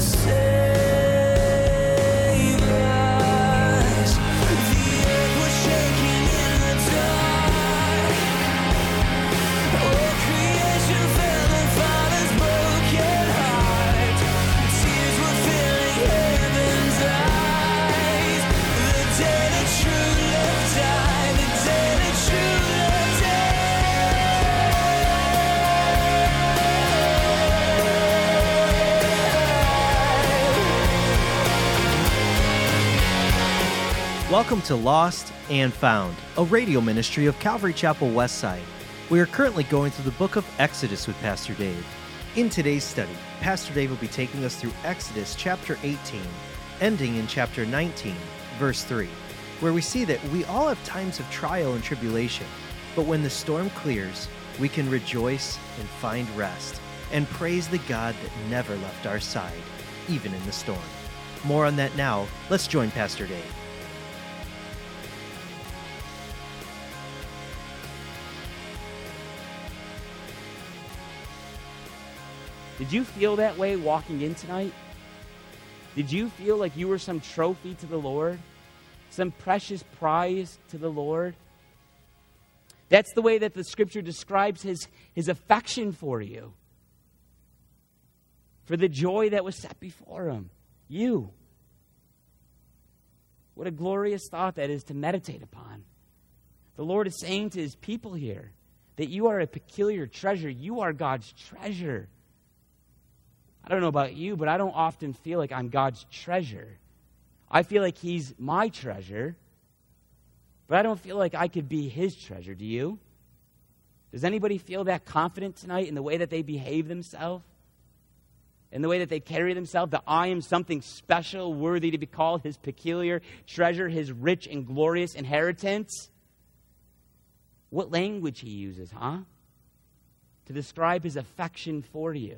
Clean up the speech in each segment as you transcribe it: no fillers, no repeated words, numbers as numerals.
Welcome to Lost and Found, a radio ministry of Calvary Chapel Westside. We are currently going through the book of Exodus with Pastor Dave. In today's study, Pastor Dave will be taking us through Exodus chapter 18, ending in chapter 19, verse 3, where we see that we all have times of trial and tribulation, but when the storm clears, we can rejoice and find rest, and praise the God that never left our side, even in the storm. More on that now. Let's join Pastor Dave. Did you feel that way walking in tonight? Did you feel like you were some trophy to the Lord? Some precious prize to the Lord? That's the way that the Scripture describes his affection for you. For the joy that was set before him. You. What a glorious thought that is to meditate upon. The Lord is saying to his people here that you are a peculiar treasure. You are God's treasure. I don't know about you, but I don't often feel like I'm God's treasure. I feel like he's my treasure, but I don't feel like I could be his treasure. Do you? Does anybody feel that confident tonight in the way that they behave themselves? In the way that they carry themselves, that I am something special, worthy to be called his peculiar treasure, his rich and glorious inheritance? What language he uses, huh? To describe his affection for you.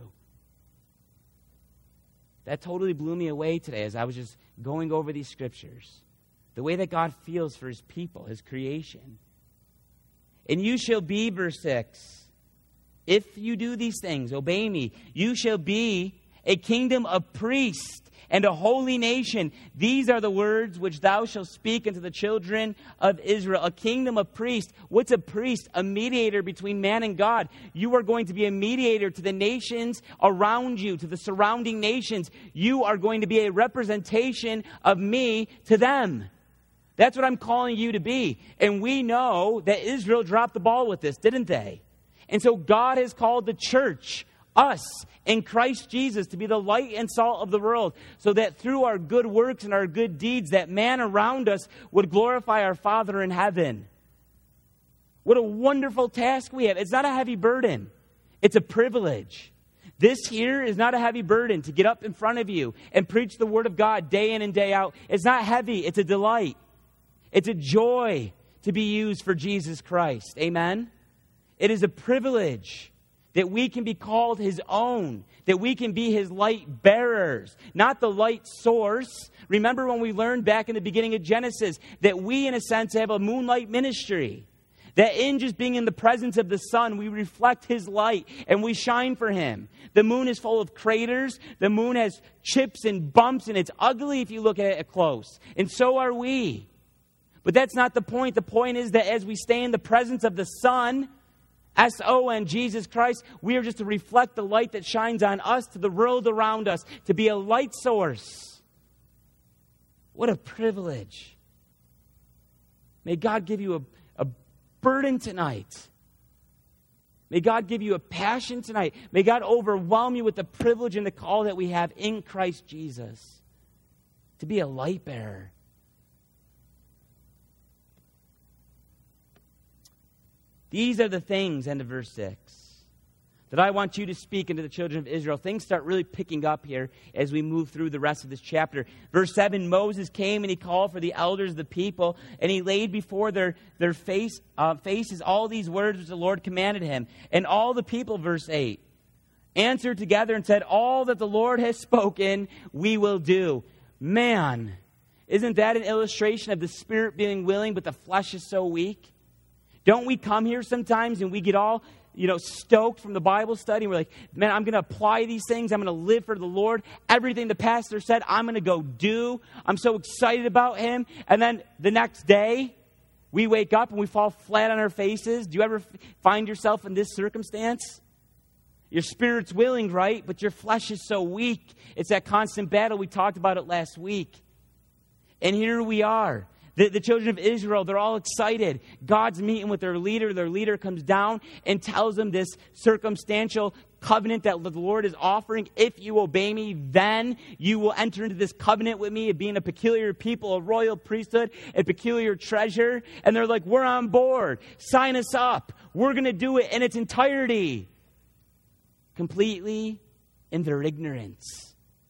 That totally blew me away today as I was just going over these scriptures. The way that God feels for his people, his creation. And you shall be, verse 6, if you do these things, obey me, you shall be a kingdom of priests and a holy nation. These are the words which thou shalt speak unto the children of Israel. A kingdom of priests. What's a priest? A mediator between man and God. You are going to be a mediator to the nations around you, to the surrounding nations. You are going to be a representation of me to them. That's what I'm calling you to be. And we know that Israel dropped the ball with this, didn't they? And so God has called the church, us, in Christ Jesus, to be the light and salt of the world, so that through our good works and our good deeds, that man around us would glorify our Father in heaven. What a wonderful task we have. It's not a heavy burden. It's a privilege. This here is not a heavy burden to get up in front of you and preach the Word of God day in and day out. It's not heavy. It's a delight. It's a joy to be used for Jesus Christ. Amen? It is a privilege that we can be called his own, that we can be his light bearers, not the light source. Remember when we learned back in the beginning of Genesis that we, in a sense, have a moonlight ministry. That in just being in the presence of the sun, we reflect his light and we shine for him. The moon is full of craters. The moon has chips and bumps, and it's ugly if you look at it close. And so are we. But that's not the point. The point is that as we stay in the presence of the sun, S-O-N, Jesus Christ, we are just to reflect the light that shines on us to the world around us, to be a light source. What a privilege. May God give you a burden tonight. May God give you a passion tonight. May God overwhelm you with the privilege and the call that we have in Christ Jesus to be a light bearer. These are the things, end of verse 6, that I want you to speak unto the children of Israel. Things start really picking up here as we move through the rest of this chapter. Verse 7, Moses came and he called for the elders of the people, and he laid before their faces all these words which the Lord commanded him. And all the people, verse 8, answered together and said, all that the Lord has spoken, we will do. Man, isn't that an illustration of the spirit being willing, but the flesh is so weak? Don't we come here sometimes and we get all stoked from the Bible study. We're like, man, I'm going to apply these things. I'm going to live for the Lord. Everything the pastor said, I'm going to go do. I'm so excited about him. And then the next day, we wake up and we fall flat on our faces. Do you ever find yourself in this circumstance? Your spirit's willing, right? But your flesh is so weak. It's that constant battle. We talked about it last week. And here we are. The children of Israel, they're all excited. God's meeting with their leader. Their leader comes down and tells them this circumstantial covenant that the Lord is offering. If you obey me, then you will enter into this covenant with me of being a peculiar people, a royal priesthood, a peculiar treasure. And they're like, we're on board. Sign us up. We're going to do it in its entirety. Completely in their ignorance.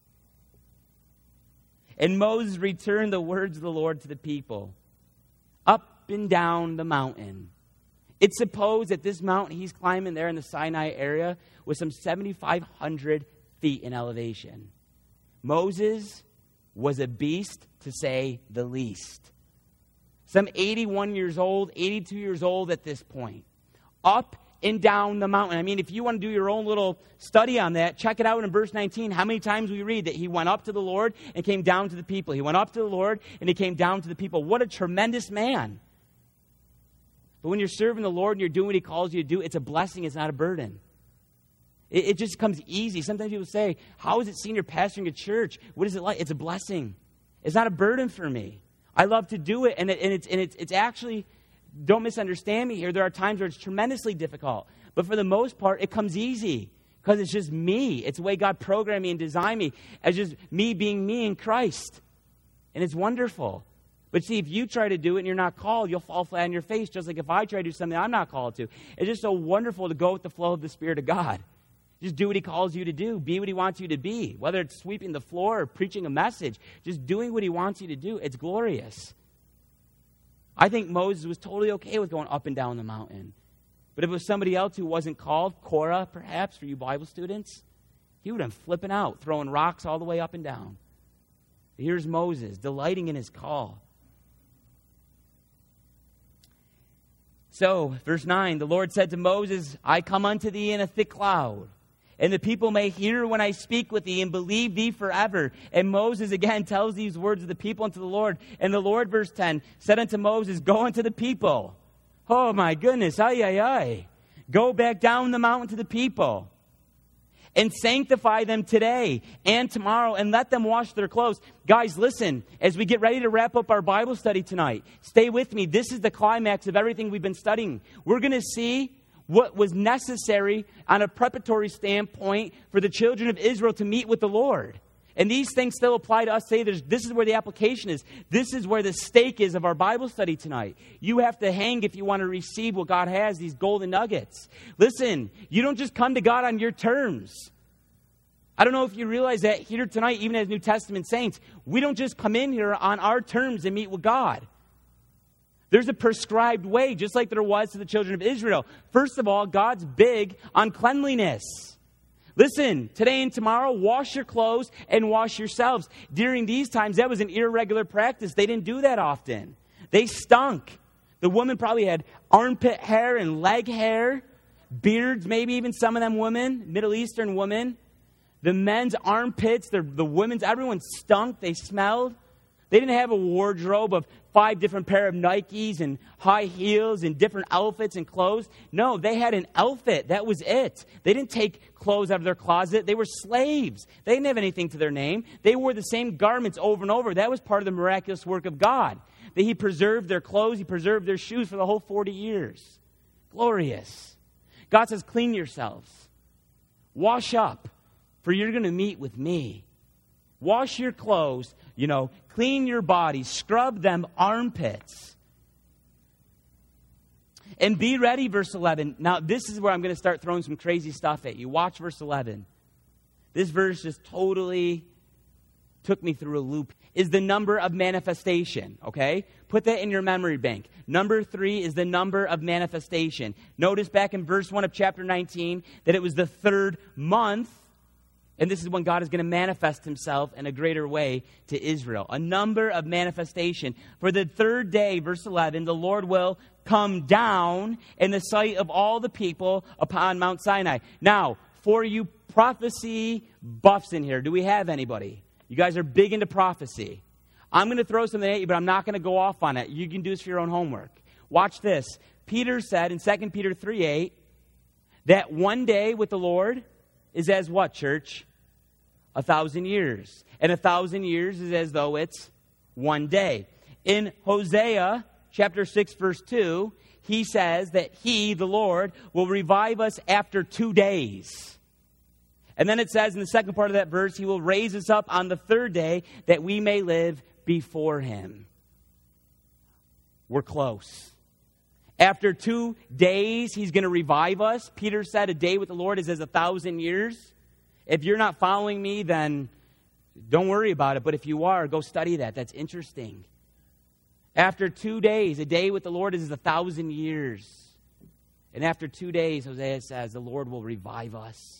And Moses returned the words of the Lord to the people, up and down the mountain. It's supposed that this mountain he's climbing there in the Sinai area was some 7,500 feet in elevation. Moses was a beast, to say the least. Some 81 years old, 82 years old at this point. Up and down the mountain. I mean, if you want to do your own little study on that, check it out in verse 19. How many times we read that he went up to the Lord and came down to the people. He went up to the Lord and he came down to the people. What a tremendous man. But when you're serving the Lord and you're doing what he calls you to do, it's a blessing. It's not a burden. It just comes easy. Sometimes people say, how is it senior pastoring a church? What is it like? It's a blessing. It's not a burden for me. I love to do it. And it's actually... Don't misunderstand me here. There are times where it's tremendously difficult. But for the most part, it comes easy. Because it's just me. It's the way God programmed me and designed me. As just me being me in Christ. And it's wonderful. But see, if you try to do it and you're not called, you'll fall flat on your face. Just like if I try to do something I'm not called to. It's just so wonderful to go with the flow of the Spirit of God. Just do what he calls you to do. Be what he wants you to be. Whether it's sweeping the floor or preaching a message. Just doing what he wants you to do. It's glorious. I think Moses was totally okay with going up and down the mountain. But if it was somebody else who wasn't called, Korah perhaps, for you Bible students, he would have been flipping out, throwing rocks all the way up and down. But here's Moses, delighting in his call. So, verse 9, the Lord said to Moses, I come unto thee in a thick cloud, and the people may hear when I speak with thee and believe thee forever. And Moses again tells these words of the people unto the Lord. And the Lord, verse 10, said unto Moses, go unto the people. Oh my goodness, Go back down the mountain to the people. And sanctify them today and tomorrow, and let them wash their clothes. Guys, listen, as we get ready to wrap up our Bible study tonight, stay with me. This is the climax of everything we've been studying. We're going to see what was necessary on a preparatory standpoint for the children of Israel to meet with the Lord. And these things still apply to us. This is where the application is. This is where the stake is of our Bible study tonight. You have to hang if you want to receive what God has, these golden nuggets. Listen, you don't just come to God on your terms. I don't know if you realize that here tonight, even as New Testament saints, we don't just come in here on our terms and meet with God. There's a prescribed way, just like there was to the children of Israel. First of all, God's big on cleanliness. Listen, today and tomorrow, wash your clothes and wash yourselves. During these times, that was an irregular practice. They didn't do that often. They stunk. The woman probably had armpit hair and leg hair, beards, maybe even some of them women, Middle Eastern women. The men's armpits, the women's, everyone stunk. They smelled. They didn't have a wardrobe of 5 different pair of Nikes and high heels and different outfits and clothes. No, they had an outfit. That was it. They didn't take clothes out of their closet. They were slaves. They didn't have anything to their name. They wore the same garments over and over. That was part of the miraculous work of God. That he preserved their clothes. He preserved their shoes for the whole 40 years. Glorious. God says, clean yourselves. Wash up, for you're going to meet with me. Wash your clothes, clean your body, scrub them armpits. And be ready, verse 11. Now, this is where I'm going to start throwing some crazy stuff at you. Watch verse 11. This verse just totally took me through a loop. Is the number of manifestation, okay? Put that in your memory bank. Number 3 is the number of manifestation. Notice back in verse 1 of chapter 19 that it was the 3rd month. And this is when God is going to manifest himself in a greater way to Israel. A number of manifestation. For the 3rd day, verse 11, the Lord will come down in the sight of all the people upon Mount Sinai. Now, for you prophecy buffs in here, do we have anybody? You guys are big into prophecy. I'm going to throw something at you, but I'm not going to go off on it. You can do this for your own homework. Watch this. Peter said in 2 Peter 3:8 that one day with the Lord is as what, church? 1,000 years. And 1,000 years is as though it's one day. In Hosea chapter 6, verse 2, he says that he, the Lord, will revive us after 2 days. And then it says in the second part of that verse, he will raise us up on the third day that we may live before him. We're close. After 2 days, he's going to revive us. Peter said a day with the Lord is as 1,000 years. If you're not following me, then don't worry about it. But if you are, go study that. That's interesting. After 2 days, a day with the Lord is as 1,000 years. And after 2 days, Hosea says, the Lord will revive us.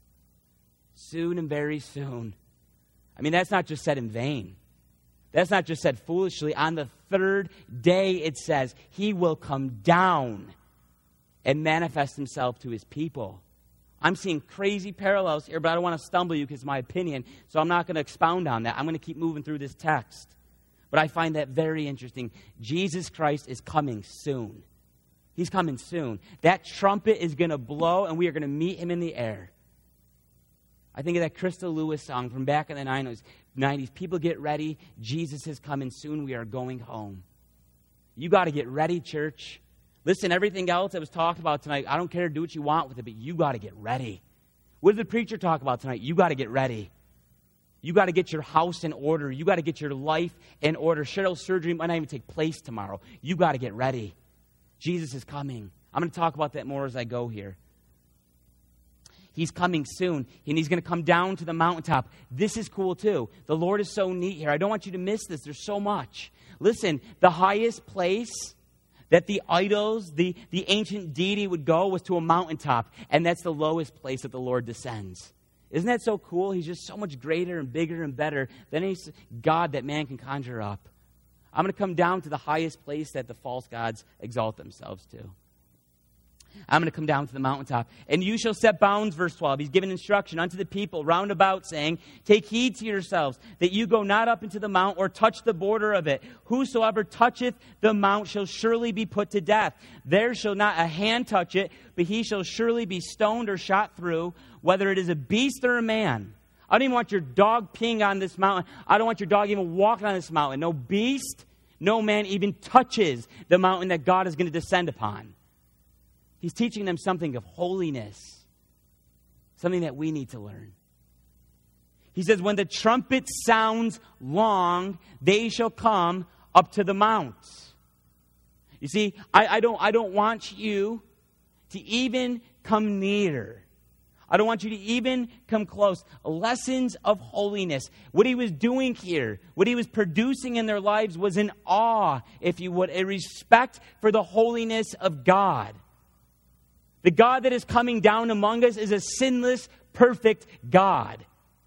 Soon and very soon. I mean, that's not just said in vain. That's not just said foolishly. On the third day, it says, he will come down and manifest himself to his people. I'm seeing crazy parallels here, but I don't want to stumble you because it's my opinion, so I'm not going to expound on that. I'm going to keep moving through this text. But I find that very interesting. Jesus Christ is coming soon. He's coming soon. That trumpet is going to blow, and we are going to meet him in the air. I think of that Crystal Lewis song from back in the 90s. People get ready. Jesus is coming soon. We are going home. You got to get ready, church. Listen, everything else that was talked about tonight, I don't care. Do what you want with it, but you got to get ready. What did the preacher talk about tonight? You got to get ready. You got to get your house in order. You got to get your life in order. Cheryl's surgery might not even take place tomorrow. You got to get ready. Jesus is coming. I'm going to talk about that more as I go here. He's coming soon, and he's going to come down to the mountaintop. This is cool, too. The Lord is so neat here. I don't want you to miss this. There's so much. Listen, the highest place that the idols, the ancient deity would go was to a mountaintop, and that's the lowest place that the Lord descends. Isn't that so cool? He's just so much greater and bigger and better than any God that man can conjure up. I'm going to come down to the highest place that the false gods exalt themselves to. I'm going to come down to the mountaintop. And you shall set bounds, verse 12. He's given instruction unto the people round about, saying, take heed to yourselves, that you go not up into the mount or touch the border of it. Whosoever toucheth the mount shall surely be put to death. There shall not a hand touch it, but he shall surely be stoned or shot through, whether it is a beast or a man. I don't even want your dog peeing on this mountain. I don't want your dog even walking on this mountain. No beast, no man even touches the mountain that God is going to descend upon. He's teaching them something of holiness, something that we need to learn. He says, when the trumpet sounds long, they shall come up to the mount. You see, I don't want you to even come near. I don't want you to even come close. Lessons of holiness. What he was doing here, what he was producing in their lives was an awe, if you would, a respect for the holiness of God. The God that is coming down among us is a sinless, perfect God.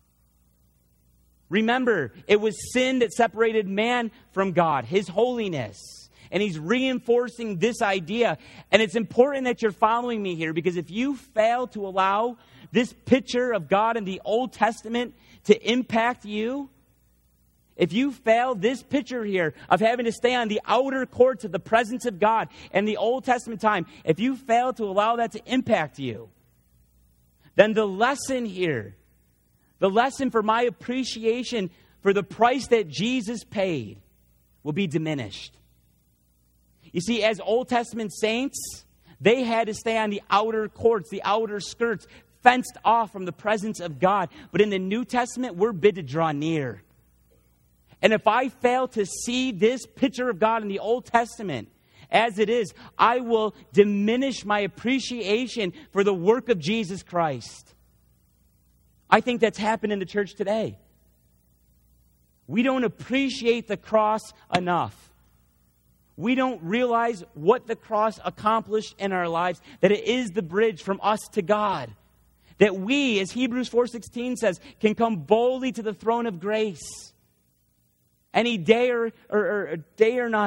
Remember, it was sin that separated man from God, his holiness. And he's reinforcing this idea. And it's important that you're following me here, because if you fail to allow this picture of God in the Old Testament to impact you, if you fail this picture here of having to stay on the outer courts of the presence of God in the Old Testament time, if you fail to allow that to impact you, then the lesson here, the lesson for my appreciation for the price that Jesus paid will be diminished. You see, as Old Testament saints, they had to stay on the outer courts, the outer skirts, fenced off from the presence of God. But in the New Testament, we're bid to draw near. And if I fail to see this picture of God in the Old Testament as it is, I will diminish my appreciation for the work of Jesus Christ. I think that's happened in the church today. We don't appreciate the cross enough. We don't realize what the cross accomplished in our lives, that it is the bridge from us to God. That we, as Hebrews 4:16 says, can come boldly to the throne of grace. Any day or day or night,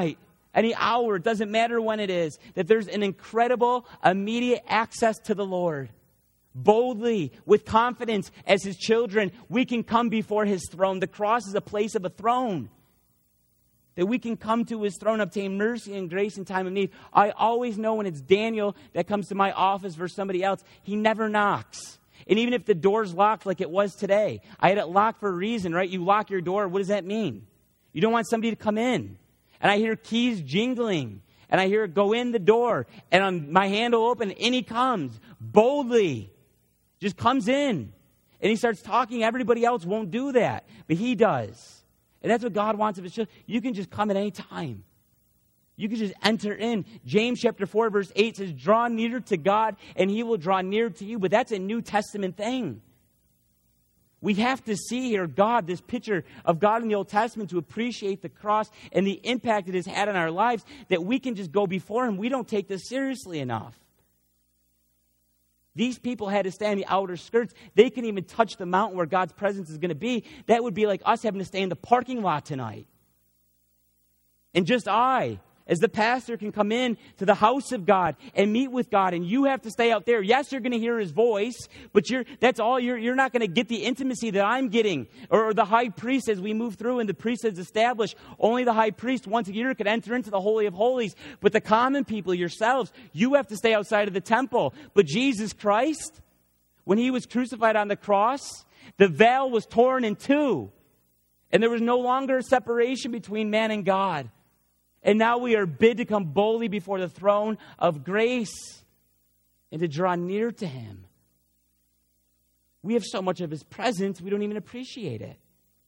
any hour, it doesn't matter when it is, that there's an incredible, immediate access to the Lord. Boldly, with confidence, as His children, we can come before His throne. The cross is a place of a throne. That we can come to His throne, obtain mercy and grace in time of need. I always know when it's Daniel that comes to my office versus somebody else, he never knocks. And even if the door's locked like it was today, I had it locked for a reason, right? You lock your door, what does that mean? You don't want somebody to come in. And I hear keys jingling, and I hear it go in the door, and my hand will open, and He comes boldly, just comes in. And He starts talking. Everybody else won't do that, but He does. And that's what God wants of His children. You can just come at any time. You can just enter in. James chapter 4, verse 8 says, draw near to God, and He will draw near to you. But that's a New Testament thing. We have to see here God, this picture of God in the Old Testament, to appreciate the cross and the impact it has had on our lives, that we can just go before Him. We don't take this seriously enough. These people had to stay on the outer skirts. They couldn't even touch the mountain where God's presence is going to be. That would be like us having to stay in the parking lot tonight. And just I, as the pastor, can come in to the house of God and meet with God, and you have to stay out there. Yes, you're going to hear His voice, but you're not going to get the intimacy that I'm getting. Or the high priest, as we move through and the priesthoods established, only the high priest once a year could enter into the Holy of Holies. But the common people, yourselves, you have to stay outside of the temple. But Jesus Christ, when He was crucified on the cross, the veil was torn in two. And there was no longer a separation between man and God. And now we are bid to come boldly before the throne of grace and to draw near to Him. We have so much of His presence, we don't even appreciate it.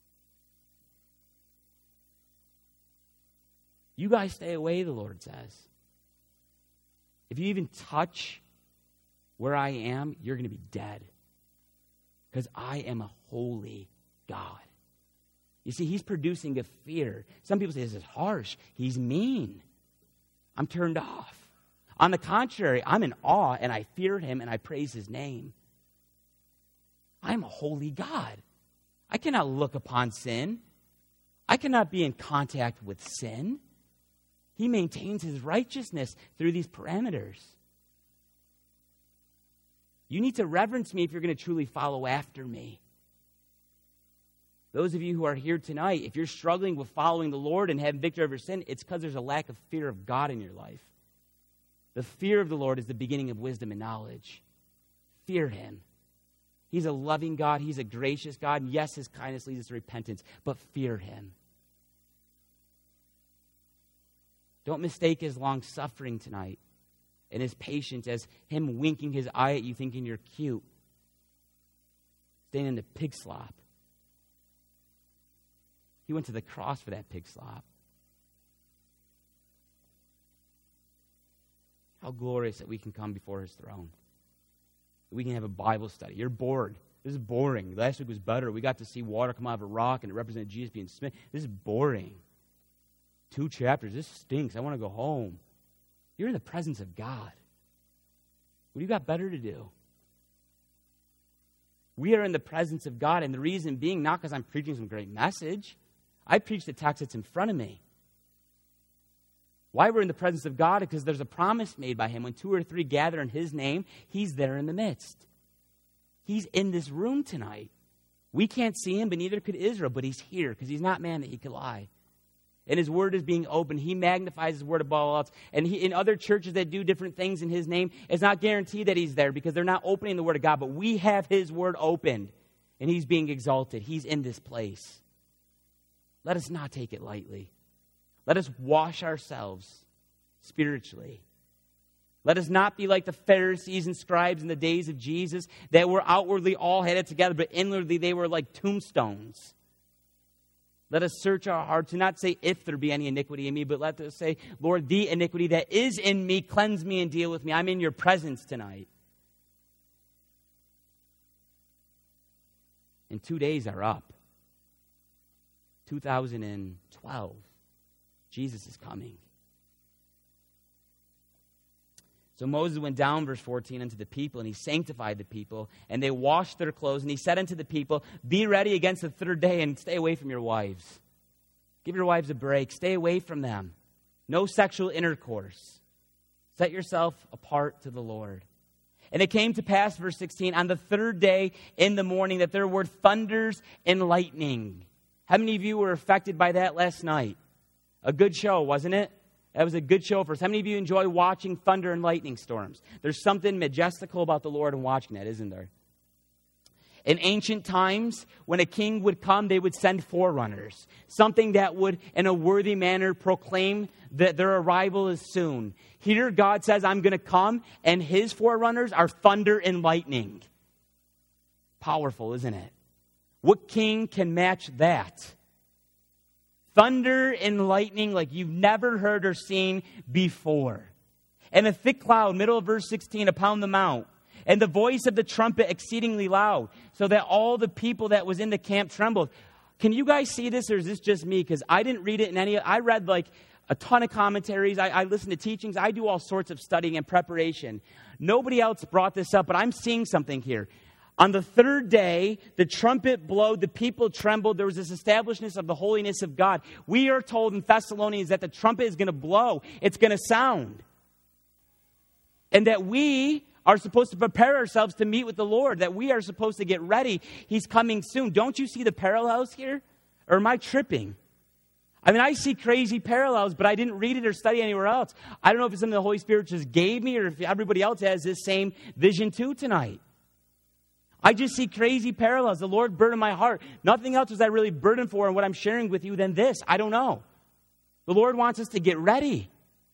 You guys stay away, the Lord says. If you even touch where I am, you're going to be dead. Because I am a holy God. You see, He's producing a fear. Some people say this is harsh. He's mean. I'm turned off. On the contrary, I'm in awe and I fear Him and I praise His name. I'm a holy God. I cannot look upon sin. I cannot be in contact with sin. He maintains His righteousness through these parameters. You need to reverence Me if you're going to truly follow after Me. Those of you who are here tonight, if you're struggling with following the Lord and having victory over sin, it's because there's a lack of fear of God in your life. The fear of the Lord is the beginning of wisdom and knowledge. Fear Him. He's a loving God. He's a gracious God. And yes, His kindness leads us to repentance, but fear Him. Don't mistake His long-suffering tonight and His patience as Him winking His eye at you thinking you're cute. Staying in the pig slop. He went to the cross for that pig slop. How glorious that we can come before His throne. That we can have a Bible study. You're bored. This is boring. Last week was better. We got to see water come out of a rock and it represented Jesus being smitten. This is boring. 2 chapters. This stinks. I want to go home. You're in the presence of God. What do you got better to do? We are in the presence of God, and the reason being not because I'm preaching some great message. I preach the text that's in front of me. Why we're in the presence of God? Because there's a promise made by Him. When 2 or 3 gather in His name, He's there in the midst. He's in this room tonight. We can't see Him, but neither could Israel, but He's here because He's not man that He could lie. And His word is being opened. He magnifies His word above all else. And in other churches that do different things in His name, it's not guaranteed that He's there because they're not opening the word of God. But we have His word opened, and He's being exalted. He's in this place. Let us not take it lightly. Let us wash ourselves spiritually. Let us not be like the Pharisees and scribes in the days of Jesus that were outwardly all had it together, but inwardly they were like tombstones. Let us search our hearts and not say if there be any iniquity in me, but let us say, Lord, the iniquity that is in me, cleanse me and deal with me. I'm in your presence tonight. And 2 days are up. 2012. Jesus is coming. So Moses went down, verse 14, unto the people, and he sanctified the people, and they washed their clothes, and he said unto the people, be ready against the 3rd day, and stay away from your wives. Give your wives a break. Stay away from them. No sexual intercourse. Set yourself apart to the Lord. And it came to pass, verse 16, on the third day in the morning that there were thunders and lightning. How many of you were affected by that last night? A good show, wasn't it? That was a good show for us. How many of you enjoy watching thunder and lightning storms? There's something majestical about the Lord and watching that, isn't there? In ancient times, when a king would come, they would send forerunners. Something that would, in a worthy manner, proclaim that their arrival is soon. Here, God says, I'm going to come, and his forerunners are thunder and lightning. Powerful, isn't it? What king can match that? Thunder and lightning like you've never heard or seen before. And a thick cloud, middle of verse 16, upon the mount. And the voice of the trumpet exceedingly loud, so that all the people that was in the camp trembled. Can you guys see this, or is this just me? Because I didn't read it in any. I read like a ton of commentaries. I listened to teachings. I do all sorts of studying and preparation. Nobody else brought this up, but I'm seeing something here. On the third day, the trumpet blowed, the people trembled. There was this establishment of the holiness of God. We are told in Thessalonians that the trumpet is going to blow. It's going to sound. And that we are supposed to prepare ourselves to meet with the Lord, that we are supposed to get ready. He's coming soon. Don't you see the parallels here? Or am I tripping? I mean, I see crazy parallels, but I didn't read it or study anywhere else. I don't know if it's something the Holy Spirit just gave me or if everybody else has this same vision too tonight. I just see crazy parallels. The Lord burdened my heart. Nothing else was I really burdened for in what I'm sharing with you than this. I don't know. The Lord wants us to get ready.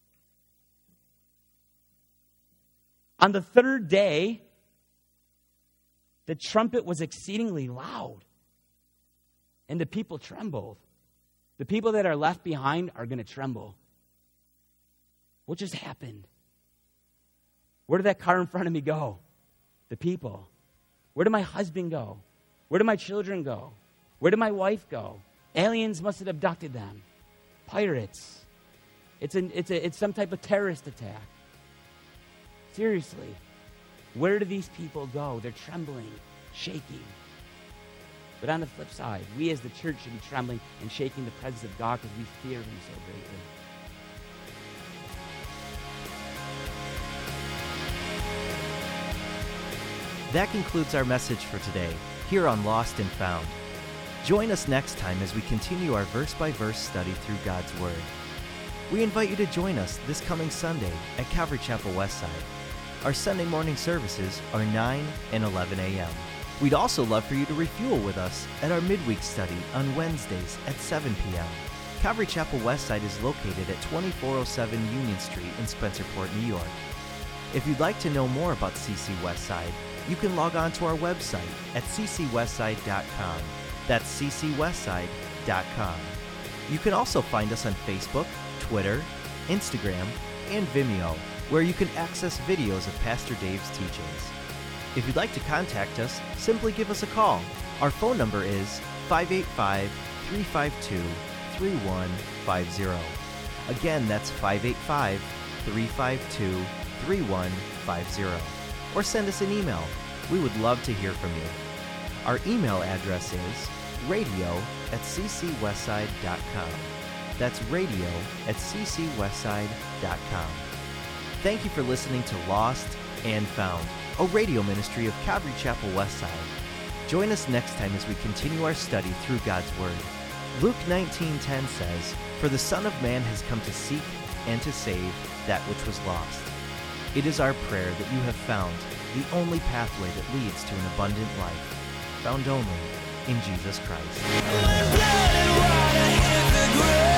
On the third day, the trumpet was exceedingly loud, and the people trembled. The people that are left behind are going to tremble. What just happened? Where did that car in front of me go? The people. Where did my husband go? Where did my children go? Where did my wife go? Aliens must have abducted them. Pirates. It's some type of terrorist attack. Seriously, where do these people go? They're trembling, shaking. But on the flip side, we as the church should be trembling and shaking the presence of God because we fear him so greatly. That concludes our message for today, here on Lost and Found. Join us next time as we continue our verse-by-verse study through God's Word. We invite you to join us this coming Sunday at Calvary Chapel Westside. Our Sunday morning services are 9 and 11 a.m. We'd also love for you to refuel with us at our midweek study on Wednesdays at 7 p.m. Calvary Chapel Westside is located at 2407 Union Street in Spencerport, New York. If you'd like to know more about CC Westside, you can log on to our website at ccwestside.com. That's ccwestside.com. You can also find us on Facebook, Twitter, Instagram, and Vimeo, where you can access videos of Pastor Dave's teachings. If you'd like to contact us, simply give us a call. Our phone number is 585-352-3150. Again, that's 585-352-3150. Or send us an email. We would love to hear from you. Our email address is radio@ccwestside.com. That's radio@ccwestside.com. Thank you for listening to Lost and Found, a radio ministry of Calvary Chapel Westside. Join us next time as we continue our study through God's Word. Luke 19:10 says, "For the Son of Man has come to seek and to save that which was lost." It is our prayer that you have found the only pathway that leads to an abundant life, found only in Jesus Christ.